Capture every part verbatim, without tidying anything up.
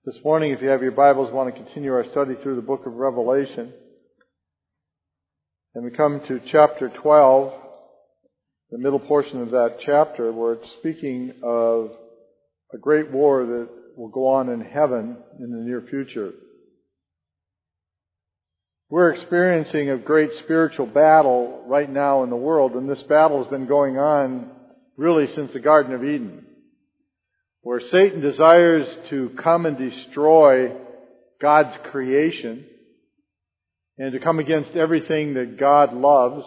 This morning, if you have your Bibles, want to continue our study through the book of Revelation. And we come to chapter twelve, the middle portion of that chapter, where it's speaking of a great war that will go on in heaven in the near future. We're experiencing a great spiritual battle right now in the world, and this battle has been going on really since the Garden of Eden, where Satan desires to come and destroy God's creation and to come against everything that God loves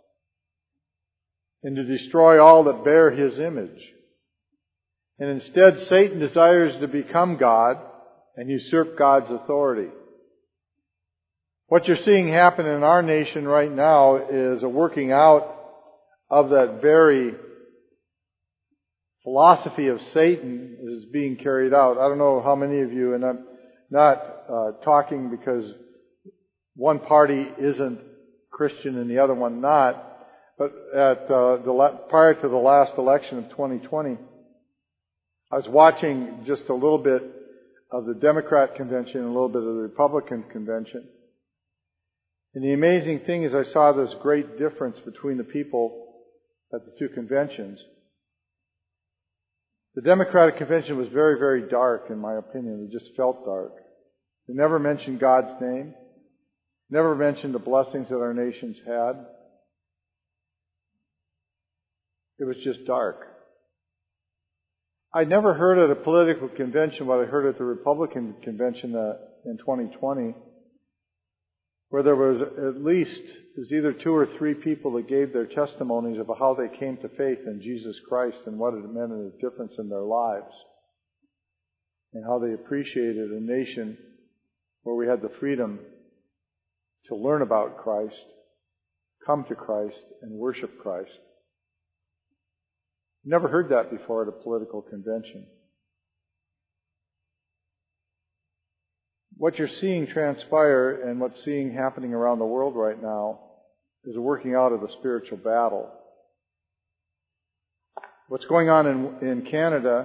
and to destroy all that bear His image. And instead, Satan desires to become God and usurp God's authority. What you're seeing happen in our nation right now is a working out of that very philosophy of Satan is being carried out. I don't know how many of you, and I'm not uh, talking because one party isn't Christian and the other one not, but at uh, the la- prior to the last election of twenty twenty, I was watching just a little bit of the Democrat convention and a little bit of the Republican convention. And the amazing thing is I saw this great difference between the people at the two conventions. The Democratic convention was very, very dark, in my opinion. It just felt dark. They never mentioned God's name. Never mentioned the blessings that our nation's had. It was just dark. I never heard at a political convention what I heard at the Republican convention uh, in twenty twenty, where there was at least, it was either two or three people that gave their testimonies of how they came to faith in Jesus Christ and what it meant and the difference in their lives. And how they appreciated a nation where we had the freedom to learn about Christ, come to Christ, and worship Christ. Never heard that before at a political convention. What you're seeing transpire and what's seeing happening around the world right now is a working out of the spiritual battle. What's going on in, in Canada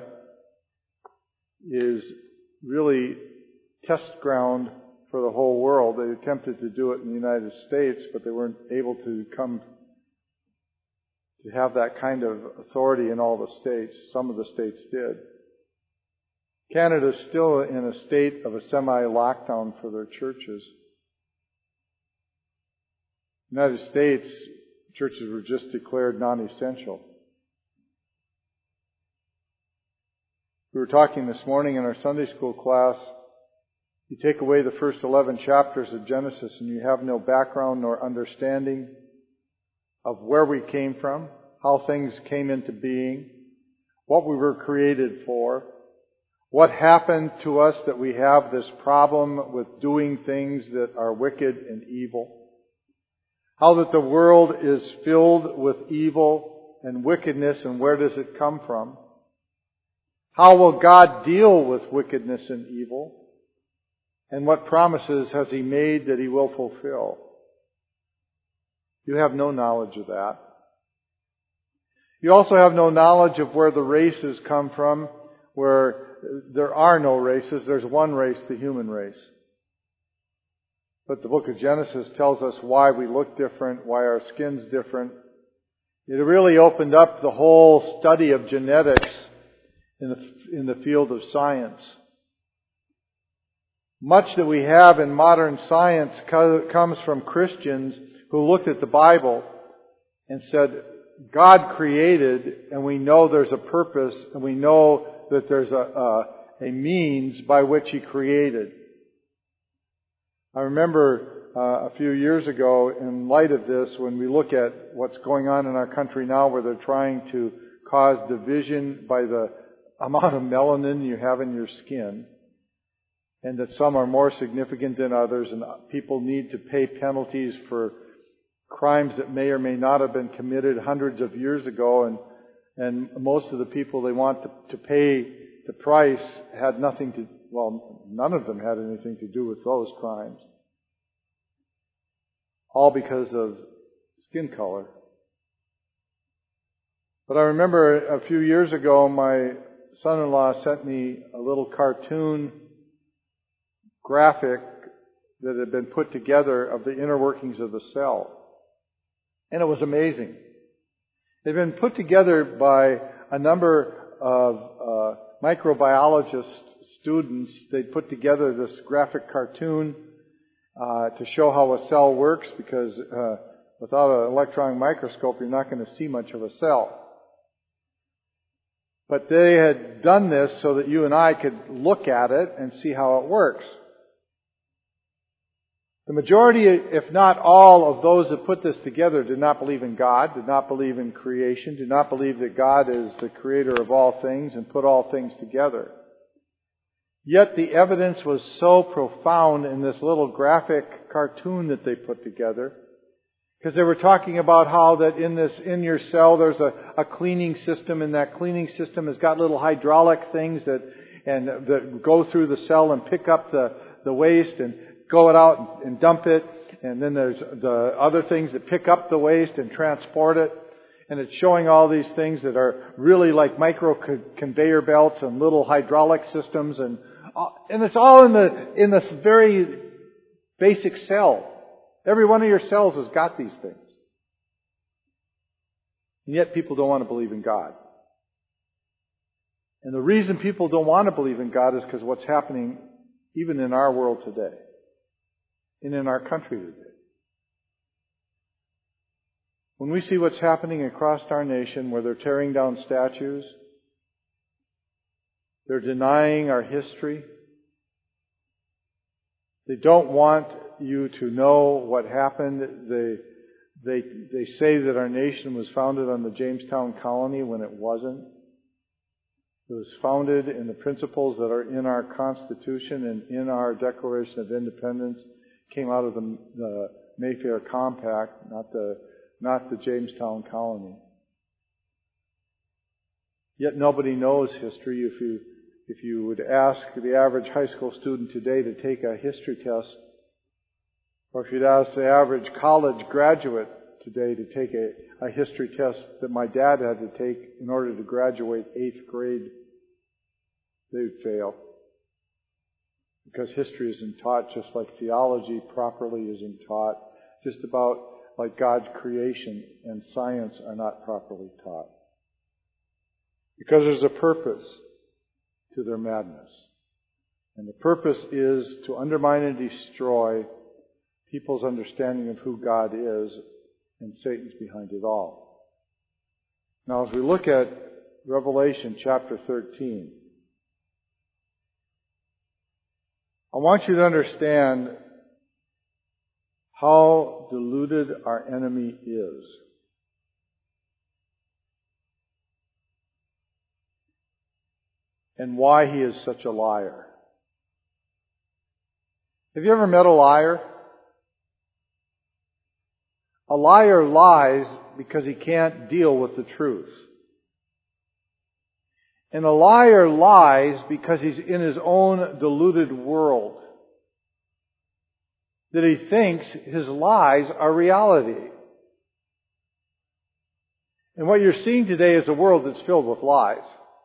is really test ground for the whole world. They attempted to do it in the United States, but they weren't able to come to have that kind of authority in all the states. Some of the states did. Canada is still in a state of a semi-lockdown for their churches. In the United States, churches were just declared non-essential. We were talking this morning in our Sunday school class, you take away the first eleven chapters of Genesis and you have no background nor understanding of where we came from, how things came into being, what we were created for, what happened to us that we have this problem with doing things that are wicked and evil? How that the world is filled with evil and wickedness, and where does it come from? How will God deal with wickedness and evil? And what promises has He made that He will fulfill? You have no knowledge of that. You also have no knowledge of where the races come from, where there are no races. There's one race, the human race. But the book of Genesis tells us why we look different, why our skin's different. It really opened up the whole study of genetics in the, in the field of science. Much that we have in modern science co- comes from Christians who looked at the Bible and said, God created, and we know there's a purpose, and we know that there's a, a, a means by which He created. I remember uh, a few years ago, in light of this, when we look at what's going on in our country now, where they're trying to cause division by the amount of melanin you have in your skin, and that some are more significant than others, and people need to pay penalties for crimes that may or may not have been committed hundreds of years ago, and And most of the people they want to, to pay the price had nothing to, well, none of them had anything to do with those crimes. All because of skin color. But I remember a few years ago, my son-in-law sent me a little cartoon graphic that had been put together of the inner workings of the cell. And it was amazing. They'd been put together by a number of uh, microbiologist students. They'd put together this graphic cartoon uh, to show how a cell works, because uh, without an electron microscope, you're not going to see much of a cell. But they had done this so that you and I could look at it and see how it works. The majority, if not all, of those that put this together did not believe in God, did not believe in creation, did not believe that God is the creator of all things and put all things together. Yet the evidence was so profound in this little graphic cartoon that they put together, because they were talking about how that in this, in your cell, there's a, a cleaning system, and that cleaning system has got little hydraulic things that, and that go through the cell and pick up the, the waste and go it out and dump it. And then there's the other things that pick up the waste and transport it. And it's showing all these things that are really like micro conveyor belts and little hydraulic systems, and and it's all in the in this very basic cell. Every one of your cells has got these things. And yet people don't want to believe in God. And the reason people don't want to believe in God is because of what's happening even in our world today. And in our country today. When we see what's happening across our nation, where they're tearing down statues, they're denying our history, they don't want you to know what happened. They, they, they say that our nation was founded on the Jamestown colony when it wasn't. It was founded in the principles that are in our Constitution and in our Declaration of Independence. Came out of the, the Mayfair Compact, not the, not the Jamestown colony. Yet nobody knows history. If you, if you would ask the average high school student today to take a history test, or if you'd ask the average college graduate today to take a, a history test that my dad had to take in order to graduate eighth grade, they would fail. Because history isn't taught, just like theology properly isn't taught, just about like God's creation and science are not properly taught. Because there's a purpose to their madness. And the purpose is to undermine and destroy people's understanding of who God is, and Satan's behind it all. Now, as we look at Revelation chapter thirteen, I want you to understand how deluded our enemy is. And why he is such a liar. Have you ever met a liar? A liar lies because he can't deal with the truth. And a liar lies because he's in his own deluded world. That he thinks his lies are reality. And what you're seeing today is a world that's filled with lies.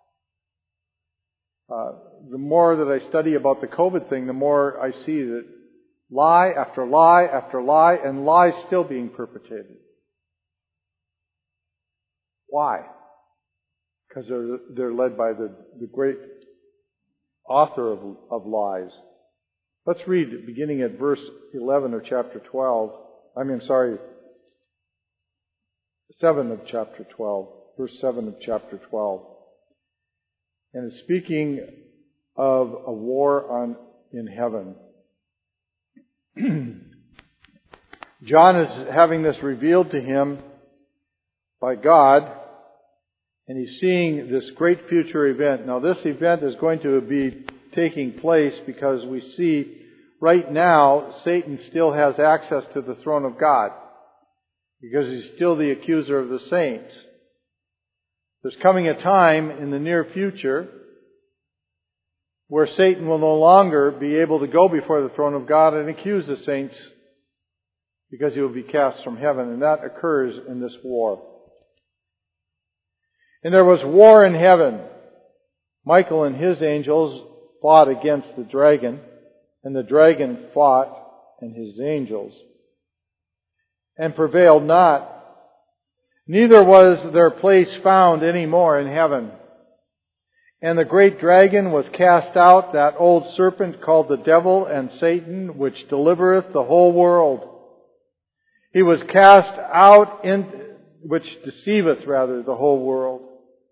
Uh, the more that I study about the COVID thing, the more I see that lie after lie after lie, and lies still being perpetrated. Why? Because they're, they're led by the, the great author of, of lies. Let's read beginning at verse eleven of chapter twelve. I mean, sorry, seven of chapter twelve. Verse seven of chapter twelve. And it's speaking of a war on in heaven. John is having this revealed to him by God, and he's seeing this great future event. Now, this event is going to be taking place because we see right now Satan still has access to the throne of God, because he's still the accuser of the saints. There's coming a time in the near future where Satan will no longer be able to go before the throne of God and accuse the saints, because he will be cast from heaven. And that occurs in this war. And there was war in heaven. Michael and his angels fought against the dragon, And the dragon fought, and his angels, and prevailed not. Neither was their place found any more in heaven. And the great dragon was cast out, that old serpent called the devil and Satan, which delivereth the whole world. He was cast out, in, which deceiveth rather the whole world.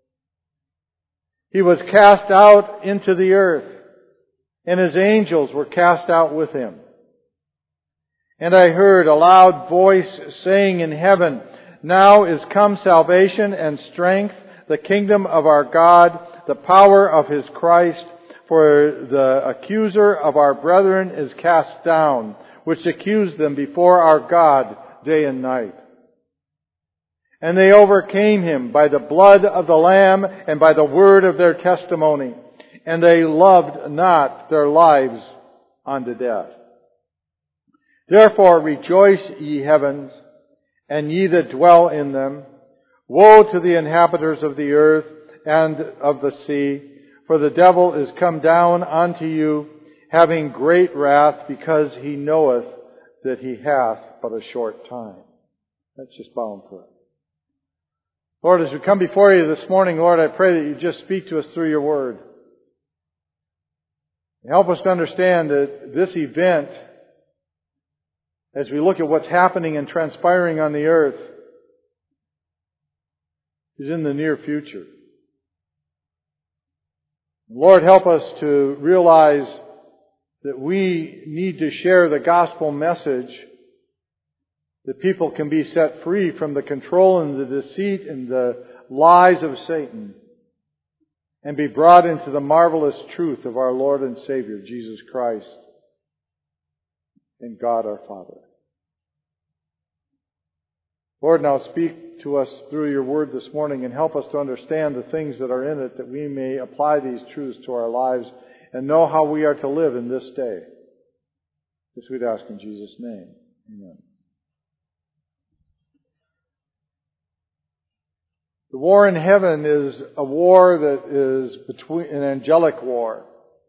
He was cast out into the earth, and his angels were cast out with him. And I heard a loud voice saying in heaven, Now is come salvation and strength, the kingdom of our God, the power of His Christ, for the accuser of our brethren is cast down, which accused them before our God day and night. And they overcame him by the blood of the Lamb and by the word of their testimony, and they loved not their lives unto death. Therefore rejoice, ye heavens, and ye that dwell in them. Woe to the inhabitants of the earth and of the sea, for the devil is come down unto you, having great wrath, because he knoweth that he hath but a short time. Let's just bow and pray. Lord, as we come before you this morning, Lord, I pray that you just speak to us through your word. Help us to understand that this event, as we look at what's happening and transpiring on the earth, is in the near future. Lord, help us to realize that we need to share the gospel message, that people can be set free from the control and the deceit and the lies of Satan, and be brought into the marvelous truth of our Lord and Savior, Jesus Christ, and God our Father. Lord, now speak to us through your word this morning and help us to understand the things that are in it, that we may apply these truths to our lives and know how we are to live in this day. This we'd ask in Jesus' name. Amen. The war in heaven is a war that is between an angelic war.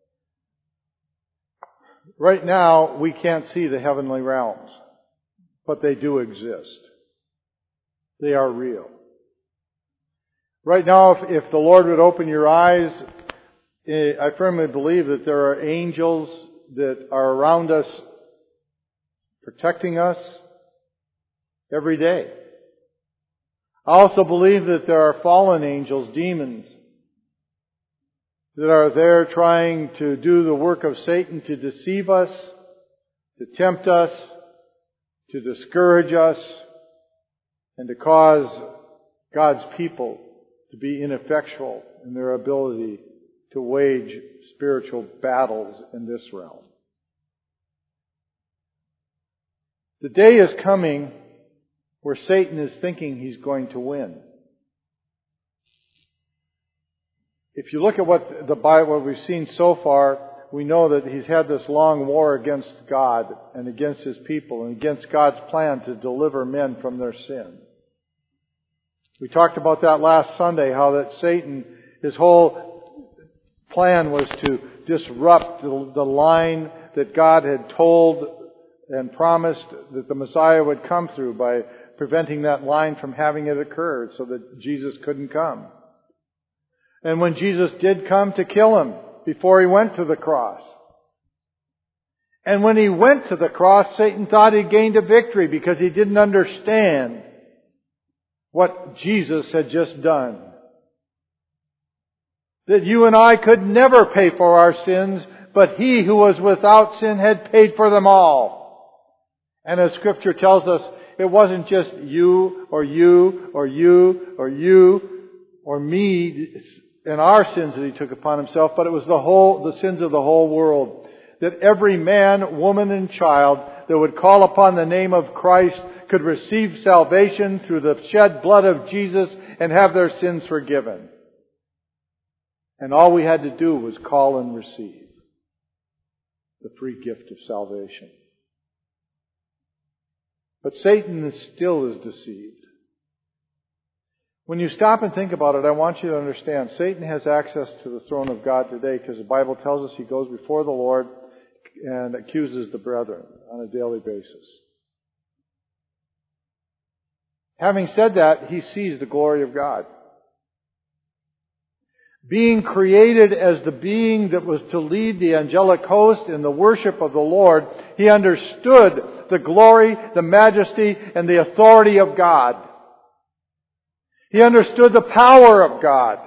Right now, we can't see the heavenly realms, but they do exist. They are real. Right now, if, if the Lord would open your eyes, I firmly believe that there are angels that are around us, protecting us every day. I also believe that there are fallen angels, demons, that are there trying to do the work of Satan to deceive us, to tempt us, to discourage us, and to cause God's people to be ineffectual in their ability to wage spiritual battles in this realm. The day is coming where Satan is thinking he's going to win. If you look at what the Bible, what we've seen so far, we know that he's had this long war against God and against his people and against God's plan to deliver men from their sin. We talked about that last Sunday, how that Satan, his whole plan was to disrupt the, the line that God had told and promised that the Messiah would come through by preventing that line from having it occur so that Jesus couldn't come. And when Jesus did come, to kill him before he went to the cross. And when he went to the cross, Satan thought he gained a victory because he didn't understand what Jesus had just done. That you and I could never pay for our sins, but He who was without sin had paid for them all. And as Scripture tells us, it wasn't just you or you or you or you or me and our sins that He took upon Himself, but it was the whole, the sins of the whole world. That every man, woman, and child that would call upon the name of Christ could receive salvation through the shed blood of Jesus and have their sins forgiven. And all we had to do was call and receive the free gift of salvation. But Satan is still is deceived. When you stop and think about it, I want you to understand, Satan has access to the throne of God today because the Bible tells us he goes before the Lord and accuses the brethren on a daily basis. Having said that, he sees the glory of God. Being created as the being that was to lead the angelic host in the worship of the Lord, he understood the glory, the majesty, and the authority of God. He understood the power of God.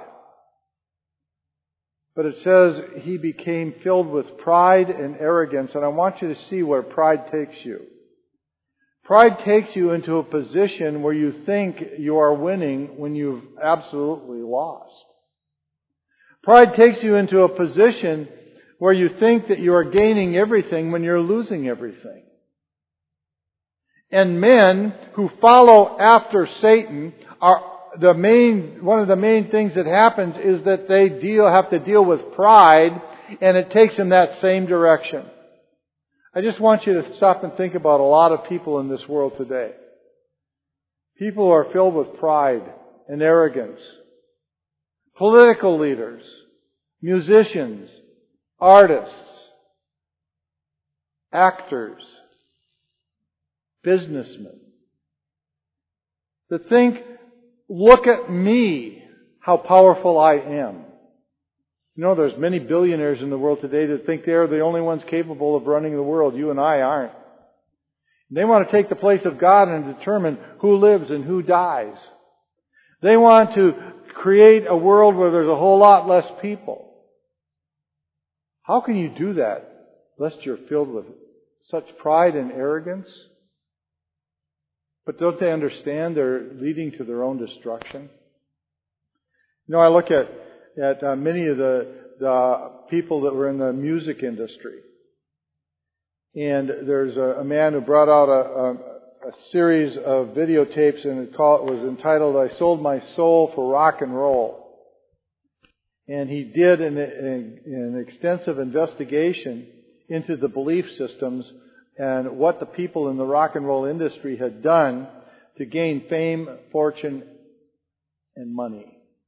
But it says he became filled with pride and arrogance, and I want you to see where pride takes you. Pride takes you into a position where you think you are winning when you've absolutely lost. Pride takes you into a position where you think that you are gaining everything when you're losing everything. And men who follow after Satan are the main, one of the main things that happens is that they deal, have to deal with pride, and it takes them that same direction. I just want you to stop and think about a lot of people in this world today. People who are filled with pride and arrogance. Political leaders, musicians, artists, actors, businessmen, that think, look at me, how powerful I am. You know, there's many billionaires in the world today that think they're the only ones capable of running the world. You and I aren't. They want to take the place of God and determine who lives and who dies. They want to create a world where there's a whole lot less people. How can you do that lest you're filled with such pride and arrogance? But don't they understand they're leading to their own destruction? You know, I look at at uh, many of the, the people that were in the music industry. And there's a, a man who brought out a, a, a series of videotapes, and it, called, it was entitled, I Sold My Soul for Rock and Roll. And he did an, an, an extensive investigation into the belief systems and what the people in the rock and roll industry had done to gain fame, fortune, and money.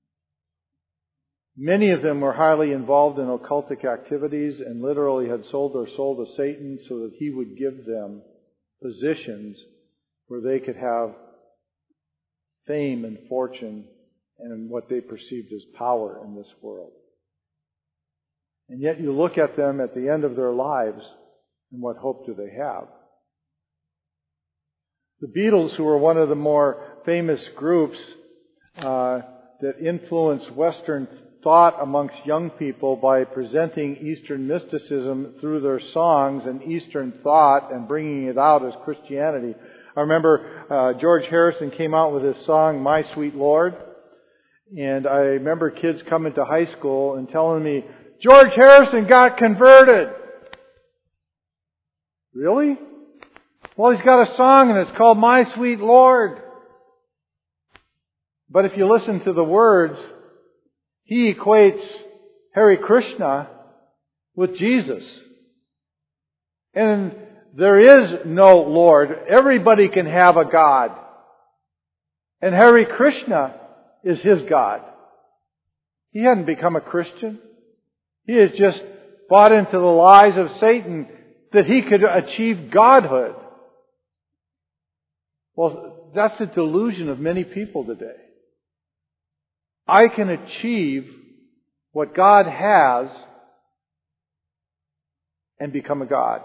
Many of them were highly involved in occultic activities and literally had sold their soul to Satan so that he would give them positions where they could have fame and fortune and what they perceived as power in this world. And yet you look at them at the end of their lives, and what hope do they have? The Beatles, who were one of the more famous groups uh, that influenced Western thought amongst young people by presenting Eastern mysticism through their songs and Eastern thought and bringing it out as Christianity. I remember uh, George Harrison came out with his song, My Sweet Lord. And I remember kids coming to high school and telling me, George Harrison got converted. Really? Well, he's got a song and it's called My Sweet Lord. But if you listen to the words, he equates Hare Krishna with Jesus. And there is no Lord. Everybody can have a God. And Hare Krishna is his God. He hadn't become a Christian. He has just bought into the lies of Satan that he could achieve godhood. Well, that's a delusion of many people today. I can achieve what God has and become a God.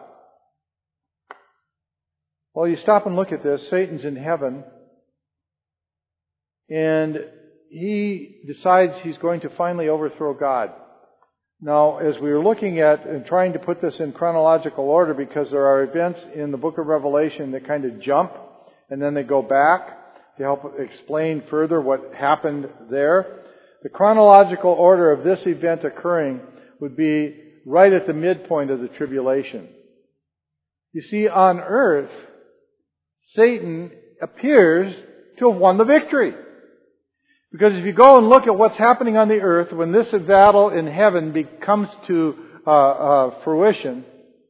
Well, you stop and look at this. Satan's in heaven, and he decides he's going to finally overthrow God. Now, as we were looking at and trying to put this in chronological order, because there are events in the book of Revelation that kind of jump and then they go back to help explain further what happened there. The chronological order of this event occurring would be right at the midpoint of the tribulation. You see, on earth, Satan appears to have won the victory. Because if you go and look at what's happening on the earth, when this battle in heaven becomes to uh, uh, fruition,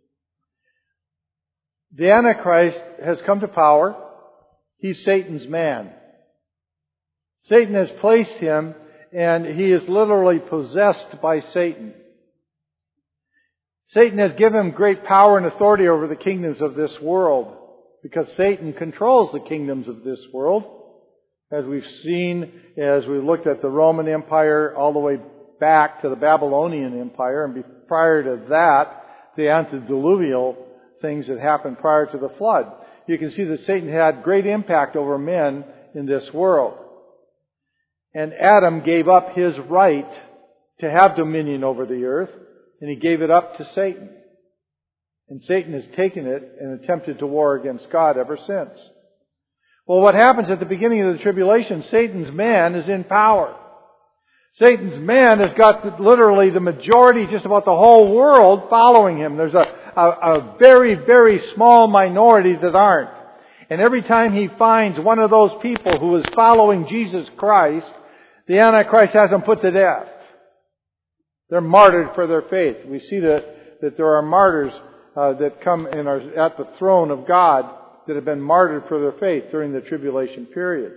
the Antichrist has come to power. He's Satan's man. Satan has placed him, and he is literally possessed by Satan. Satan has given him great power and authority over the kingdoms of this world, because Satan controls the kingdoms of this world. As we've seen, as we looked at the Roman Empire all the way back to the Babylonian Empire, and prior to that, the antediluvial things that happened prior to the flood. You can see that Satan had great impact over men in this world. And Adam gave up his right to have dominion over the earth, and he gave it up to Satan. And Satan has taken it and attempted to war against God ever since. Well, what happens at the beginning of the tribulation? Satan's man is in power. Satan's man has got literally the majority, just about the whole world, following him. There's a, a, a very, very small minority that aren't. And every time he finds one of those people who is following Jesus Christ, the Antichrist has them put to death. They're martyred for their faith. We see that, that there are martyrs uh, that come and are at the throne of God that have been martyred for their faith during the tribulation period.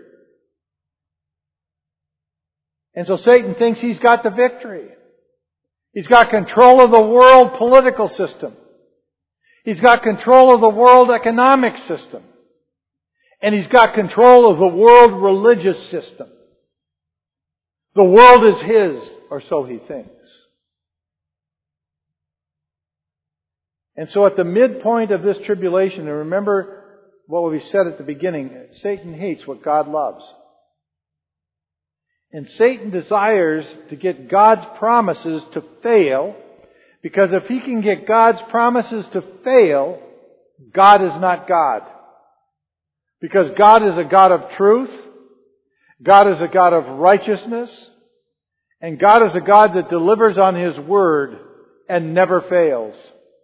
And so Satan thinks he's got the victory. He's got control of the world political system. He's got control of the world economic system. And he's got control of the world religious system. The world is his, or so he thinks. And so at the midpoint of this tribulation, and remember what we said at the beginning, Satan hates what God loves. And Satan desires to get God's promises to fail, because if he can get God's promises to fail, God is not God. Because God is a God of truth, God is a God of righteousness, and God is a God that delivers on His word and never fails.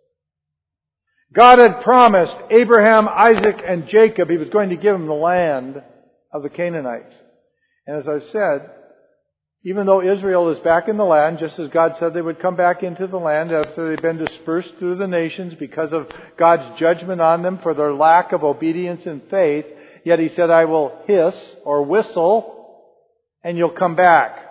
God had promised Abraham, Isaac, and Jacob He was going to give them the land of the Canaanites. And as I've said, even though Israel is back in the land, just as God said they would come back into the land after they've been dispersed through the nations because of God's judgment on them for their lack of obedience and faith, yet He said, I will hiss or whistle and you'll come back.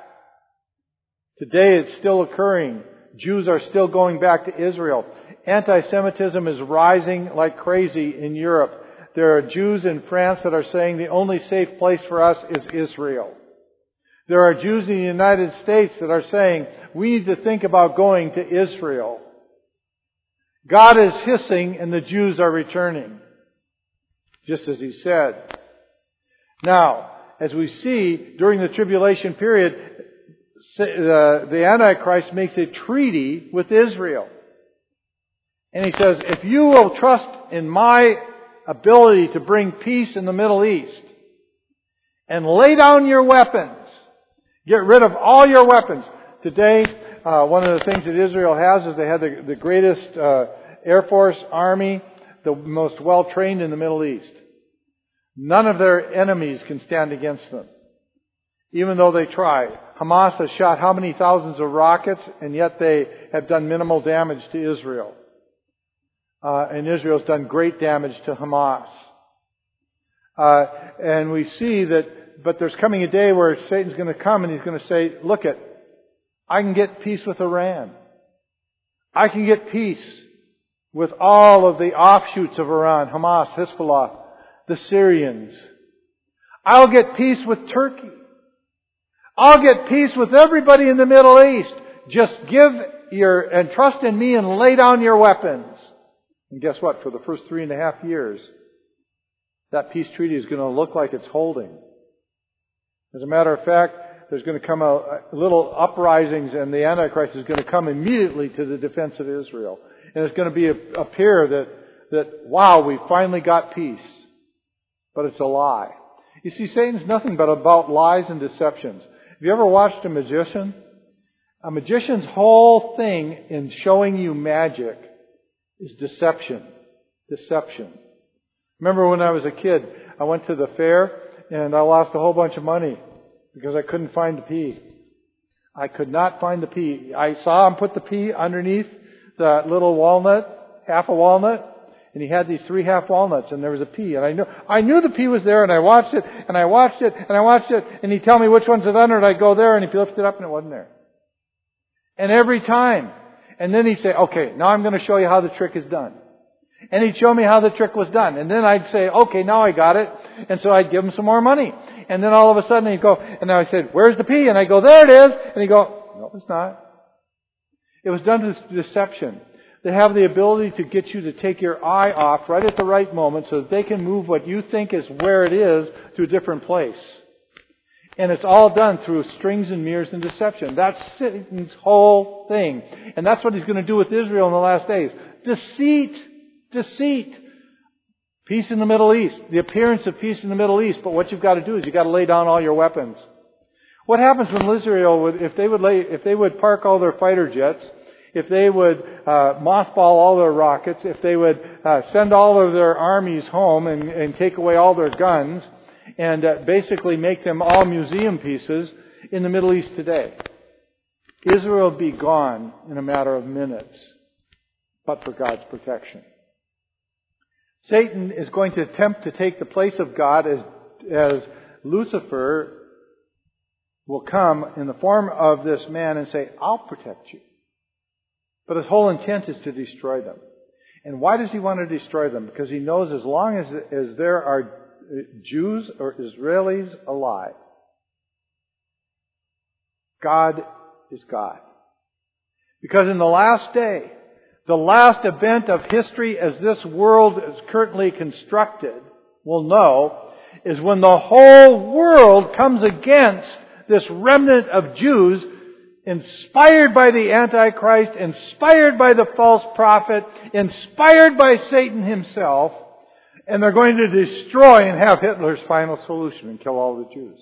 Today it's still occurring. Jews are still going back to Israel. Anti-Semitism is rising like crazy in Europe. There are Jews in France that are saying the only safe place for us is Israel. There are Jews in the United States that are saying we need to think about going to Israel. God is hissing and the Jews are returning, just as He said. Now, as we see during the tribulation period, the Antichrist makes a treaty with Israel. And he says, if you will trust in my ability to bring peace in the Middle East and lay down your weapons, get rid of all your weapons. Today, uh, one of the things that Israel has is they have the, the greatest uh, Air Force, Army, the most well-trained in the Middle East. None of their enemies can stand against them, even though they try. Hamas has shot how many thousands of rockets, and yet they have done minimal damage to Israel. Uh, and Israel's done great damage to Hamas. Uh, and we see that, but there's coming a day where Satan's going to come and he's going to say, look it, I can get peace with Iran. I can get peace with all of the offshoots of Iran, Hamas, Hezbollah, the Syrians. I'll get peace with Turkey. I'll get peace with everybody in the Middle East. Just give your, and trust in me and lay down your weapons. And guess what? For the first three and a half years, that peace treaty is going to look like it's holding. As a matter of fact, there's going to come a, a little uprisings and the Antichrist is going to come immediately to the defense of Israel. And it's going to be a, appear that, that, wow, we finally got peace. But it's a lie. You see, Satan's nothing but about lies and deceptions. Have you ever watched a magician? A magician's whole thing in showing you magic is deception. Deception. Remember when I was a kid, I went to the fair and I lost a whole bunch of money because I couldn't find the pea. I could not find the pea. I saw him put the pea underneath the little walnut, half a walnut, and he had these three half walnuts and there was a pea. And I knew, I knew the pea was there and I watched it and I watched it and I watched it and he'd tell me which one's it under and I'd go there and he'd lift it up and it wasn't there. And every time, And then he'd say, okay, now I'm going to show you how the trick is done. And he'd show me how the trick was done. And then I'd say, okay, now I got it. And so I'd give him some more money. And then all of a sudden he'd go, and I said, where's the P? And I go, there it is. And he'd go, no, it's not. It was done to deception. They have the ability to get you to take your eye off right at the right moment so that they can move what you think is where it is to a different place. And it's all done through strings and mirrors and deception. That's Satan's whole thing. And that's what he's going to do with Israel in the last days. Deceit. Deceit. Peace in the Middle East. The appearance of peace in the Middle East. But what you've got to do is you've got to lay down all your weapons. What happens when Israel would, if they would lay, if they would park all their fighter jets, if they would uh, mothball all their rockets, if they would uh, send all of their armies home and, and take away all their guns, and uh, basically make them all museum pieces in the Middle East today. Israel would be gone in a matter of minutes, but for God's protection. Satan is going to attempt to take the place of God as, as Lucifer will come in the form of this man and say, I'll protect you. But his whole intent is to destroy them. And why does he want to destroy them? Because he knows as long as, as there are Jews or Israelis alive, God is God. Because in the last day, the last event of history as this world is currently constructed, will know, is when the whole world comes against this remnant of Jews inspired by the Antichrist, inspired by the false prophet, inspired by Satan himself, and they're going to destroy and have Hitler's final solution and kill all the Jews.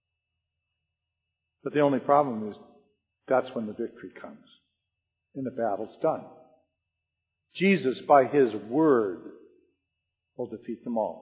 But the only problem is that's when the victory comes. And the battle's done. Jesus, by His Word, will defeat them all.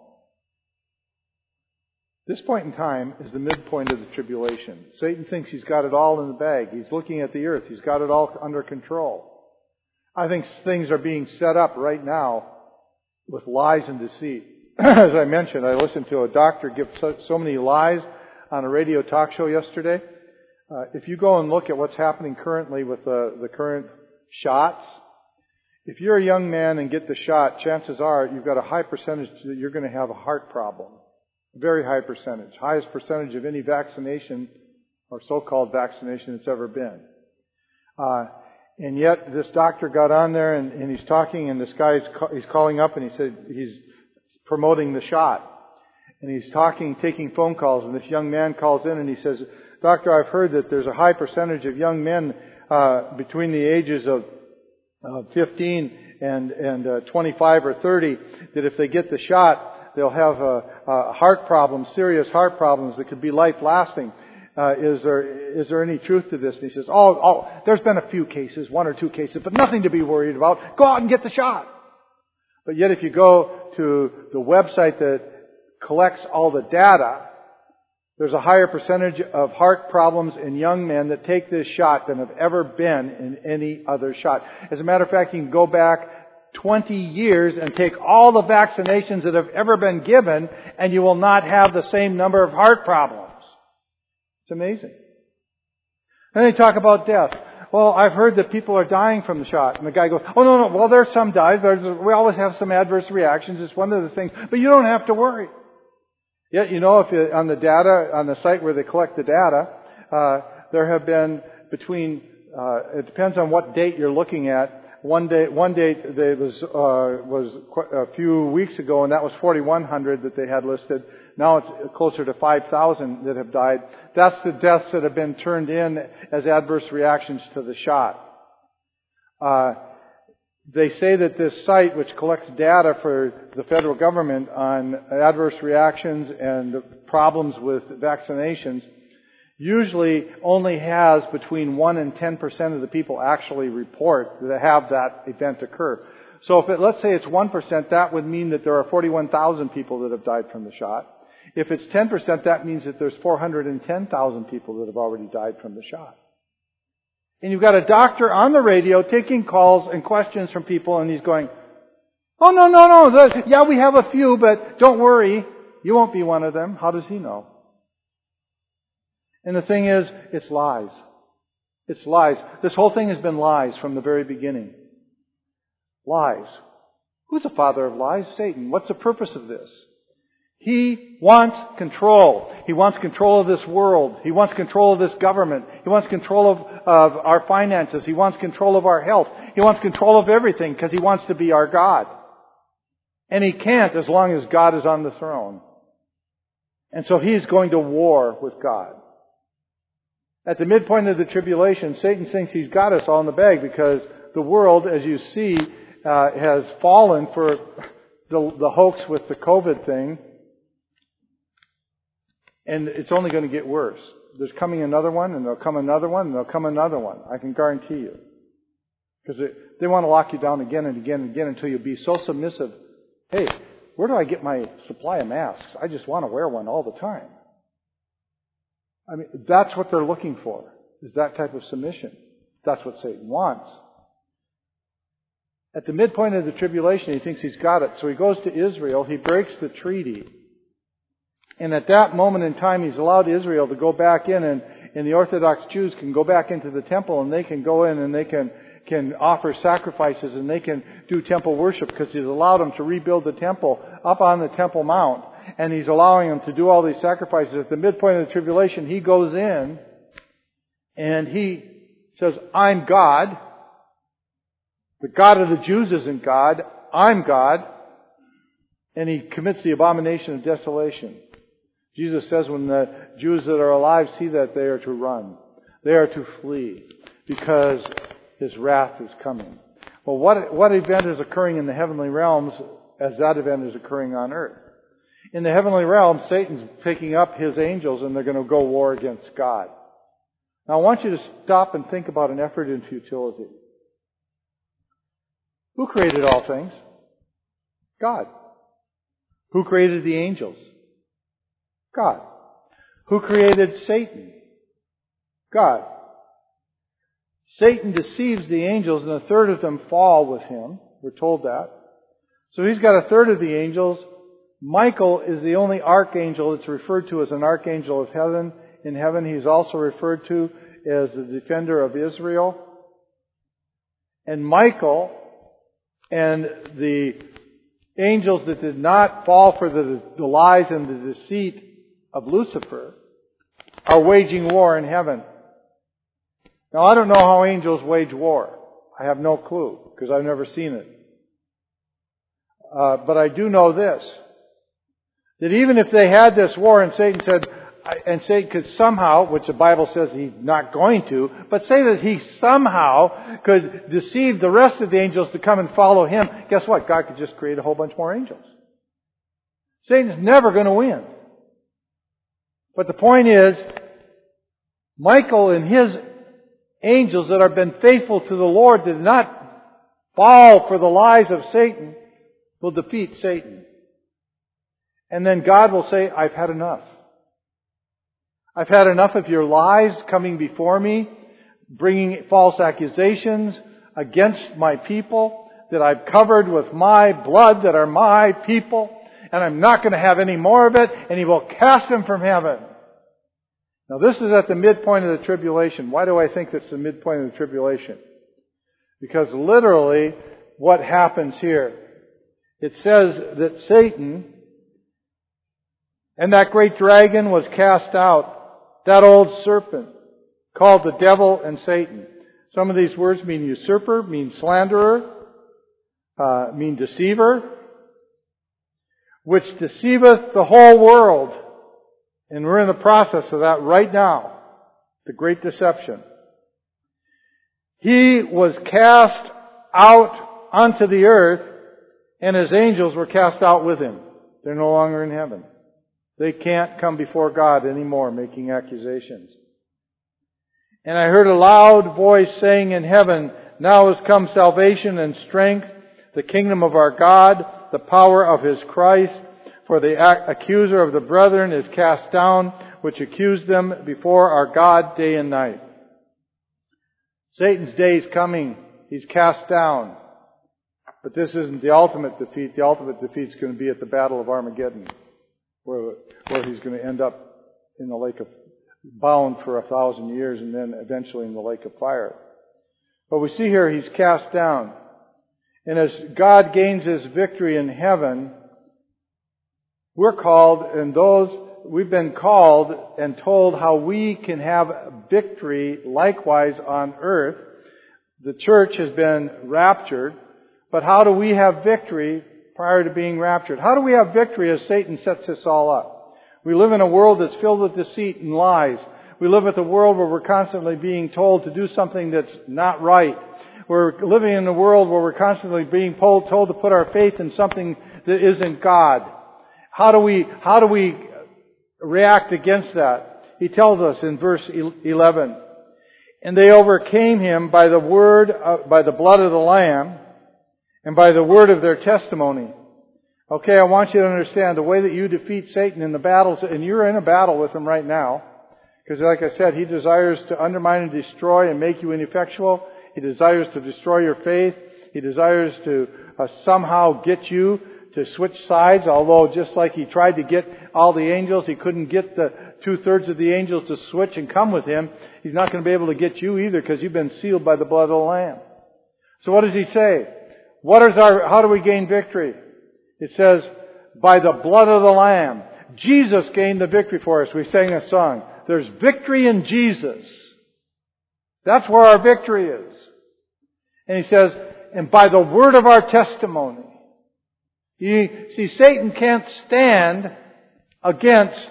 This point in time is the midpoint of the tribulation. Satan thinks he's got it all in the bag. He's looking at the earth. He's got it all under control. I think things are being set up right now with lies and deceit. As I mentioned, I listened to a doctor give so, so many lies on a radio talk show yesterday. Uh, if you go and look at what's happening currently with the, the current shots, if you're a young man and get the shot, chances are you've got a high percentage that you're going to have a heart problem. A very high percentage. Highest percentage of any vaccination or so-called vaccination that's ever been. Uh, and yet this doctor got on there and, and he's talking, and this guy's he's calling up and he said he's promoting the shot. And he's talking, taking phone calls, and this young man calls in and he says, Doctor, I've heard that there's a high percentage of young men uh, between the ages of uh, fifteen and, and uh, twenty-five or thirty that if they get the shot, they'll have a, a heart problem, serious heart problems that could be life-lasting. Uh, is there is there any truth to this? And he says, oh, oh, there's been a few cases, one or two cases, but nothing to be worried about. Go out and get the shot. But yet if you go to the website that collects all the data, there's a higher percentage of heart problems in young men that take this shot than have ever been in any other shot. As a matter of fact, you can go back twenty years and take all the vaccinations that have ever been given, and you will not have the same number of heart problems. It's amazing. Then they talk about death. Well, I've heard that people are dying from the shot. And the guy goes, oh, no, no, well, there's some dies. There's, we always have some adverse reactions. It's one of the things. But you don't have to worry. Yet, you know, if you, on the data, on the site where they collect the data, uh, there have been between, uh, it depends on what date you're looking at. One day, one date there was uh, was quite a few weeks ago, and that was forty-one hundred that they had listed. Now it's closer to five thousand that have died. That's the deaths that have been turned in as adverse reactions to the shot. Uh, they say that this site, which collects data for the federal government on adverse reactions and problems with vaccinations, usually only has between one and ten percent of the people actually report that have that event occur. So if it, let's say it's one percent, that would mean that there are forty-one thousand people that have died from the shot. If it's ten percent, that means that there's four hundred ten thousand people that have already died from the shot. And you've got a doctor on the radio taking calls and questions from people, and he's going, oh, no, no, no, the, yeah, we have a few, but don't worry, you won't be one of them. How does he know? And the thing is, it's lies. It's lies. This whole thing has been lies from the very beginning. Lies. Who's the father of lies? Satan. What's the purpose of this? He wants control. He wants control of this world. He wants control of this government. He wants control of, of our finances. He wants control of our health. He wants control of everything because he wants to be our God. And he can't as long as God is on the throne. And so he's going to war with God. At the midpoint of the tribulation, Satan thinks he's got us all in the bag because the world, as you see, uh, has fallen for the, the hoax with the COVID thing. And it's only going to get worse. There's coming another one, and there'll come another one, and there'll come another one. I can guarantee you. Because they, they want to lock you down again and again and again until you'll be so submissive. Hey, where do I get my supply of masks? I just want to wear one all the time. I mean, that's what they're looking for, is that type of submission. That's what Satan wants. At the midpoint of the tribulation, he thinks he's got it. So he goes to Israel. He breaks the treaty. And at that moment in time, he's allowed Israel to go back in, and, and the Orthodox Jews can go back into the temple, and they can go in and they can, can offer sacrifices, and they can do temple worship because he's allowed them to rebuild the temple up on the Temple Mount. And he's allowing them to do all these sacrifices. At the midpoint of the tribulation, he goes in and he says, I'm God. The God of the Jews isn't God. I'm God. And he commits the abomination of desolation. Jesus says when the Jews that are alive see that, they are to run. They are to flee because his wrath is coming. Well, what, what event is occurring in the heavenly realms as that event is occurring on earth? In the heavenly realm, Satan's picking up his angels and they're going to go war against God. Now I want you to stop and think about an effort in futility. Who created all things? God. Who created the angels? God. Who created Satan? God. Satan deceives the angels and a third of them fall with him. We're told that. So he's got a third of the angels. Michael is the only archangel that's referred to as an archangel of heaven. In heaven, he's also referred to as the defender of Israel. And Michael and the angels that did not fall for the, the lies and the deceit of Lucifer are waging war in heaven. Now, I don't know how angels wage war. I have no clue because I've never seen it. Uh, but I do know this. That even if they had this war and Satan said, and Satan could somehow, which the Bible says he's not going to, but say that he somehow could deceive the rest of the angels to come and follow him, guess what? God could just create a whole bunch more angels. Satan's never going to win. But the point is, Michael and his angels that have been faithful to the Lord did not fall for the lies of Satan, will defeat Satan. And then God will say, I've had enough. I've had enough of your lies coming before me, bringing false accusations against my people that I've covered with my blood that are my people, and I'm not going to have any more of it, and He will cast them from heaven. Now this is at the midpoint of the tribulation. Why do I think that's the midpoint of the tribulation? Because literally what happens here, it says that Satan and that great dragon was cast out, that old serpent, called the devil and Satan. Some of these words mean usurper, mean slanderer, uh, mean deceiver, which deceiveth the whole world. And we're in the process of that right now. The great deception. He was cast out onto the earth, and his angels were cast out with him. They're no longer in heaven. They can't come before God anymore making accusations. And I heard a loud voice saying in heaven, now has come salvation and strength, the kingdom of our God, the power of His Christ. For the accuser of the brethren is cast down, which accused them before our God day and night. Satan's day is coming. He's cast down. But this isn't the ultimate defeat. The ultimate defeat is going to be at the Battle of Armageddon, where, where he's going to end up in the lake of bound for a thousand years and then eventually in the lake of fire. But we see here he's cast down. And as God gains his victory in heaven, we're called, and those, we've been called and told how we can have victory likewise on earth. The church has been raptured, but how do we have victory prior to being raptured? How do we have victory as Satan sets this all up? We live in a world that's filled with deceit and lies. We live in a world where we're constantly being told to do something that's not right. We're living in a world where we're constantly being told, told to put our faith in something that isn't God. How do we, how do we react against that? He tells us in verse eleven, and they overcame him by the word, uh, by the blood of the Lamb, and by the word of their testimony. Okay, I want you to understand the way that you defeat Satan in the battles, and you're in a battle with him right now, because like I said, he desires to undermine and destroy and make you ineffectual. He desires to destroy your faith. He desires to uh, somehow get you to switch sides, although just like he tried to get all the angels, he couldn't get the two-thirds of the angels to switch and come with him. He's not going to be able to get you either because you've been sealed by the blood of the Lamb. So what does he say? What is our, how do we gain victory? It says, by the blood of the Lamb. Jesus gained the victory for us. We sang a song. There's victory in Jesus. That's where our victory is. And he says, and by the word of our testimony. You see, Satan can't stand against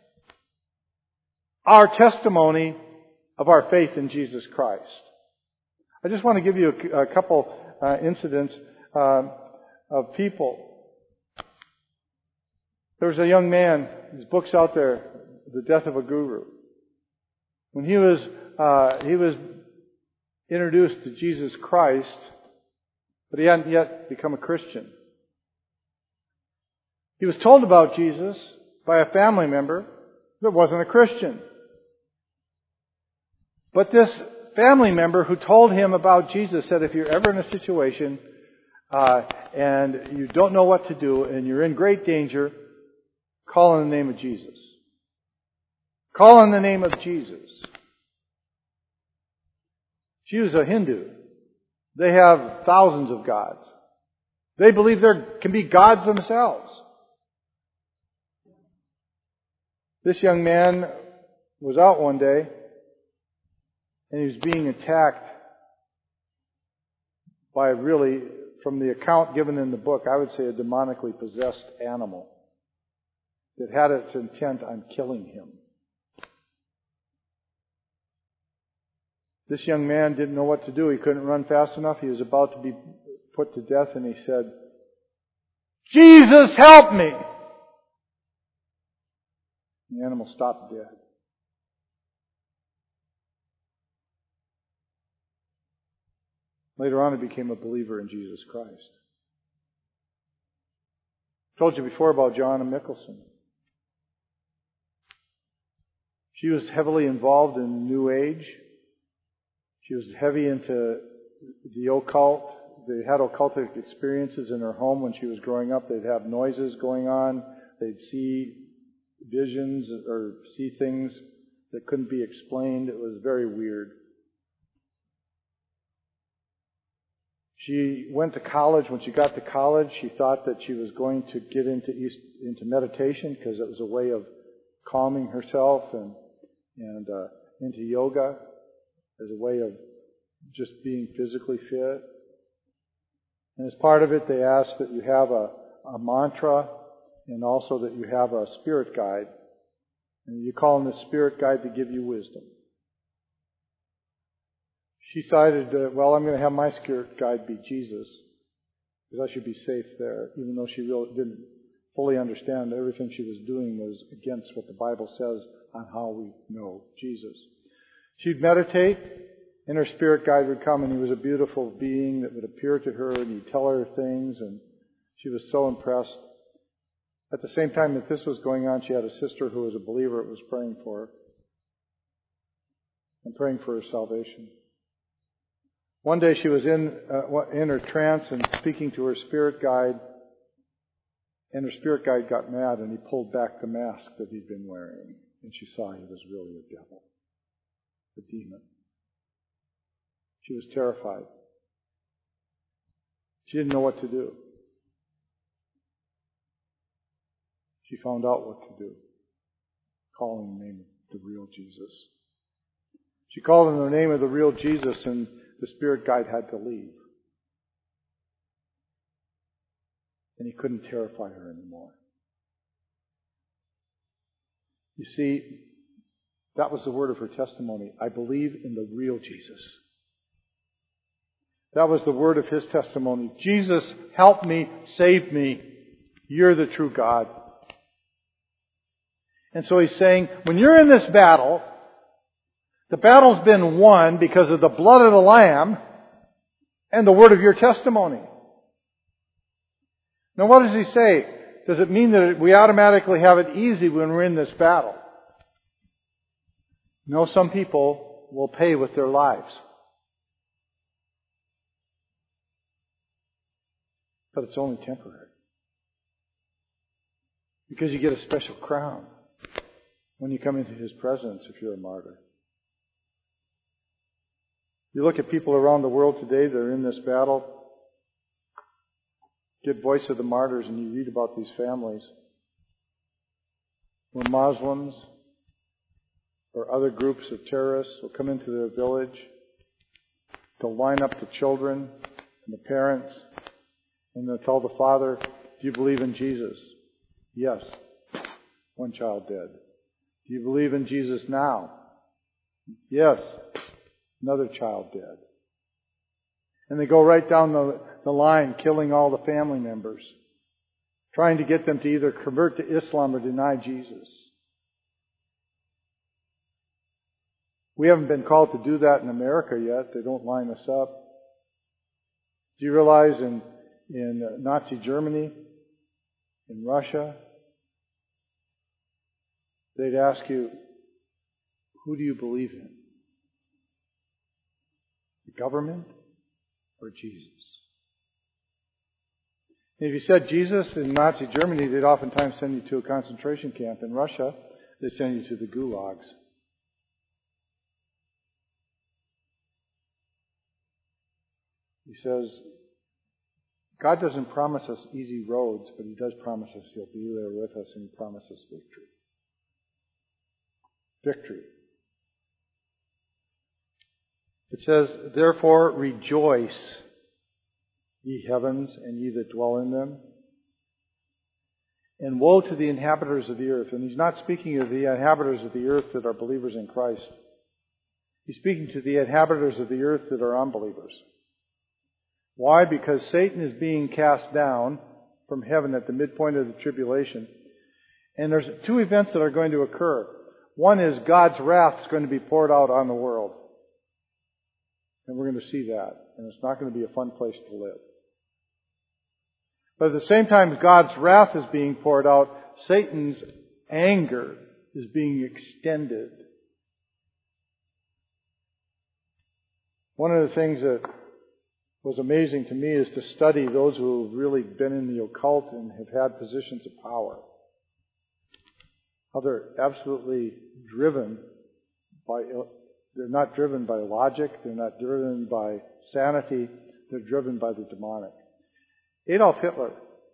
our testimony of our faith in Jesus Christ. I just want to give you a, a couple uh, incidents uh, of people. There was a young man, his book's out there, The Death of a Guru. When he was uh, he was introduced to Jesus Christ, but he hadn't yet become a Christian. He was told about Jesus by a family member that wasn't a Christian. But this family member who told him about Jesus said, if you're ever in a situation uh, and you don't know what to do and you're in great danger, call on the name of Jesus. Call on the name of Jesus. She was a Hindu. They have thousands of gods. They believe there can be gods themselves. This young man was out one day and he was being attacked by really, from the account given in the book, I would say a demonically possessed animal that had its intent on killing him. This young man didn't know what to do. He couldn't run fast enough. He was about to be put to death, and he said, Jesus, help me! The animal stopped dead. Later on, he became a believer in Jesus Christ. I told you before about Joanna Mickelson. She was heavily involved in New Age. She was heavy into the occult. They had occultic experiences in her home when she was growing up. They'd have noises going on. They'd see visions or see things that couldn't be explained. It was very weird. She went to college. When she got to college, she thought that she was going to get into East, into meditation because it was a way of calming herself, and and uh, into yoga as a way of just being physically fit. And as part of it, they ask that you have a, a mantra and also that you have a spirit guide. And you call on the spirit guide to give you wisdom. She decided, uh, well, I'm going to have my spirit guide be Jesus because I should be safe there, even though she really didn't fully understand that everything she was doing was against what the Bible says on how we know Jesus. She'd meditate, and her spirit guide would come, and he was a beautiful being that would appear to her, and he'd tell her things, and she was so impressed. At the same time that this was going on, she had a sister who was a believer that was praying for her and praying for her salvation. One day she was in uh, in her trance and speaking to her spirit guide, and her spirit guide got mad, and he pulled back the mask that he'd been wearing. And she saw he was really a devil, a demon. She was terrified. She didn't know what to do. She found out what to do, calling the name of the real Jesus. She called in the name of the real Jesus, and the spirit guide had to leave. And he couldn't terrify her anymore. You see, that was the word of her testimony. I believe in the real Jesus. That was the word of his testimony. Jesus, help me, save me. You're the true God. And so he's saying, when you're in this battle, the battle's been won because of the blood of the Lamb and the word of your testimony. Now what does he say? Does it mean that we automatically have it easy when we're in this battle? No, some people will pay with their lives. But it's only temporary. Because you get a special crown when you come into his presence if you're a martyr. You look at people around the world today that are in this battle. Get Voice of the Martyrs and you read about these families where Muslims or other groups of terrorists will come into their village. They'll line up the children and the parents and they'll tell the father, do you believe in Jesus? Yes. One child dead. Do you believe in Jesus now? Yes. Another child dead. And they go right down the, the line, killing all the family members, trying to get them to either convert to Islam or deny Jesus. We haven't been called to do that in America yet. They don't line us up. Do you realize in, in Nazi Germany, in Russia, they'd ask you, who do you believe in? The government or Jesus? And if you said Jesus in Nazi Germany, they'd oftentimes send you to a concentration camp. In Russia, they send you to the gulags. He says, God doesn't promise us easy roads, but he does promise us he'll be there with us and he promises victory. Victory. It says, therefore rejoice, ye heavens, and ye that dwell in them. And woe to the inhabitants of the earth. And he's not speaking of the inhabitants of the earth that are believers in Christ. He's speaking to the inhabitants of the earth that are unbelievers. Why? Because Satan is being cast down from heaven at the midpoint of the tribulation. And there's two events that are going to occur. One is God's wrath is going to be poured out on the world. And we're going to see that. And it's not going to be a fun place to live. But at the same time God's wrath is being poured out, Satan's anger is being extended. One of the things that was amazing to me is to study those who have really been in the occult and have had positions of power. How they're absolutely driven by, they're not driven by logic, they're not driven by sanity, they're driven by the demonic. Adolf Hitler.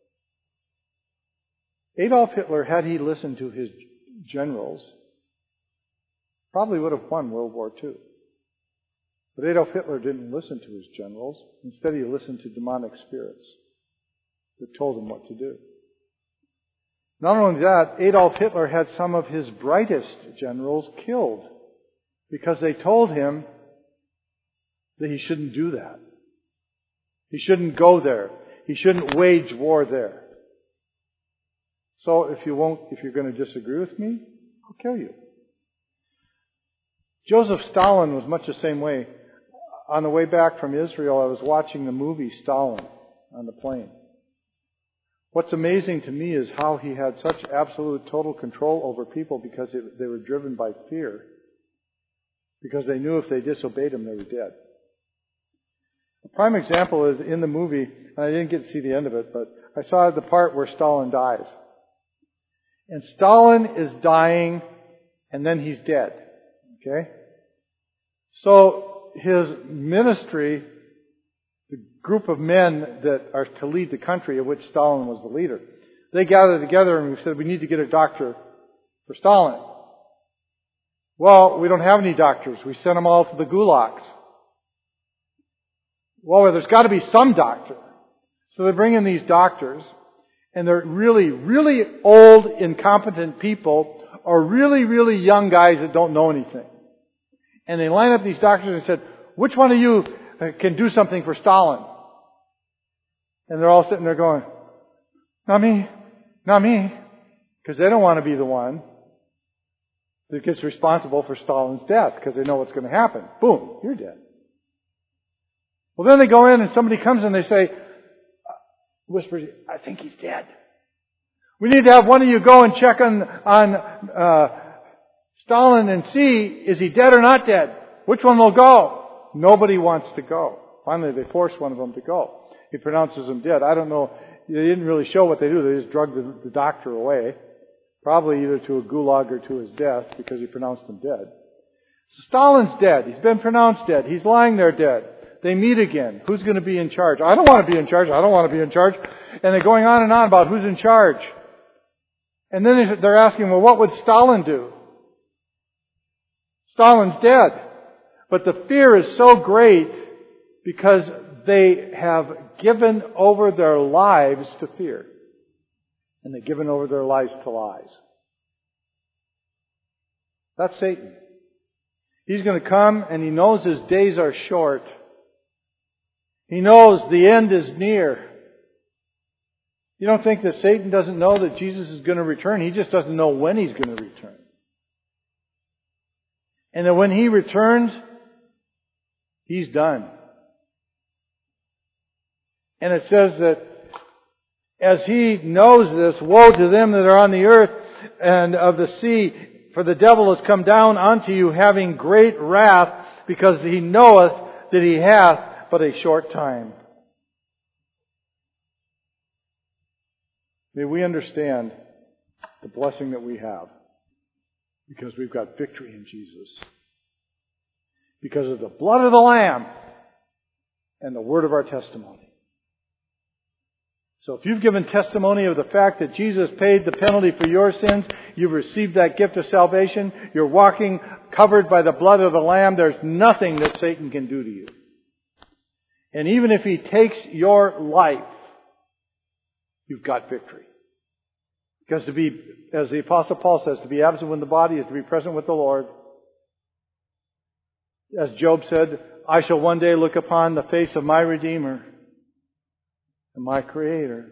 Adolf Hitler, had he listened to his generals, probably would have won World War Two. But Adolf Hitler didn't listen to his generals. Instead, he listened to demonic spirits that told him what to do. Not only that, Adolf Hitler had some of his brightest generals killed because they told him that he shouldn't do that. He shouldn't go there. He shouldn't wage war there. So if you won't, if you're going to disagree with me, I'll kill you. Joseph Stalin was much the same way. On the way back from Israel, I was watching the movie Stalin on the plane. What's amazing to me is how he had such absolute total control over people because it, they were driven by fear. Because they knew if they disobeyed him, they were dead. A prime example is in the movie, and I didn't get to see the end of it, but I saw the part where Stalin dies. And Stalin is dying and then he's dead. Okay? So his ministry, the group of men that are to lead the country, of which Stalin was the leader, they gathered together and we said, we need to get a doctor for Stalin. Well, we don't have any doctors. We sent them all to the gulags. Well, there's got to be some doctor. So they bring in these doctors, and they're really, really old, incompetent people, or really, really young guys that don't know anything. And they line up these doctors and said, which one of you can do something for Stalin? And they're all sitting there going, not me, not me. Because they don't want to be the one that gets responsible for Stalin's death, because they know what's going to happen. Boom, you're dead. Well, then they go in and somebody comes and they say, whispers, I think he's dead. We need to have one of you go and check on, on uh, Stalin and see, is he dead or not dead? Which one will go? Nobody wants to go. Finally, they force one of them to go. He pronounces him dead. I don't know. They didn't really show what they do. They just drugged the, the doctor away. Probably either to a gulag or to his death, because he pronounced him dead. So Stalin's dead. He's been pronounced dead. He's lying there dead. They meet again. Who's going to be in charge? I don't want to be in charge. I don't want to be in charge. And they're going on and on about who's in charge. And then they're asking, well, what would Stalin do? Stalin's dead. But the fear is so great because they have given over their lives to fear. And they've given over their lives to lies. That's Satan. He's going to come and he knows his days are short. He knows the end is near. You don't think that Satan doesn't know that Jesus is going to return? He just doesn't know when he's going to return. And that when he returns, he's done. And it says that as he knows this, woe to them that are on the earth and of the sea, for the devil has come down unto you having great wrath, because he knoweth that he hath but a short time. May we understand the blessing that we have, because we've got victory in Jesus. Because of the blood of the Lamb and the word of our testimony. So if you've given testimony of the fact that Jesus paid the penalty for your sins, you've received that gift of salvation, you're walking covered by the blood of the Lamb, there's nothing that Satan can do to you. And even if he takes your life, you've got victory. Because to be, as the Apostle Paul says, to be absent with the body is to be present with the Lord. As Job said, I shall one day look upon the face of my Redeemer and my Creator.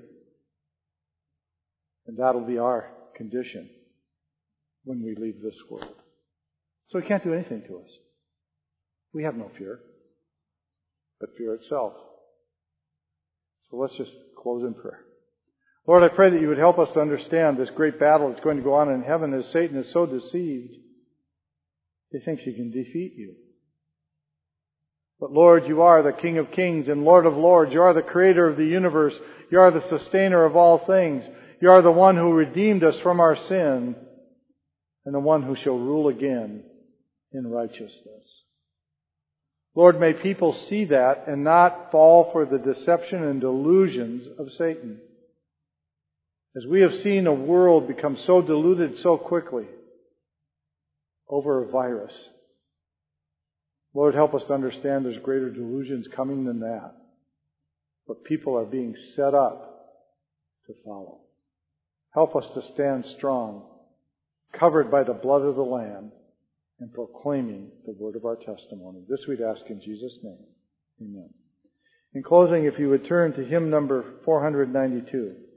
And that'll be our condition when we leave this world. So He can't do anything to us. We have no fear, but fear itself. So let's just close in prayer. Lord, I pray that you would help us to understand this great battle that's going to go on in heaven, as Satan is so deceived. He thinks he can defeat you. But Lord, you are the King of Kings and Lord of Lords. You are the Creator of the universe. You are the sustainer of all things. You are the one who redeemed us from our sin, and the one who shall rule again in righteousness. Lord, may people see that and not fall for the deception and delusions of Satan. As we have seen a world become so deluded so quickly over a virus. Lord, help us to understand there's greater delusions coming than that. But people are being set up to follow. Help us to stand strong, covered by the blood of the Lamb, and proclaiming the word of our testimony. This we'd ask in Jesus' name. Amen. In closing, if you would turn to hymn number four ninety-two.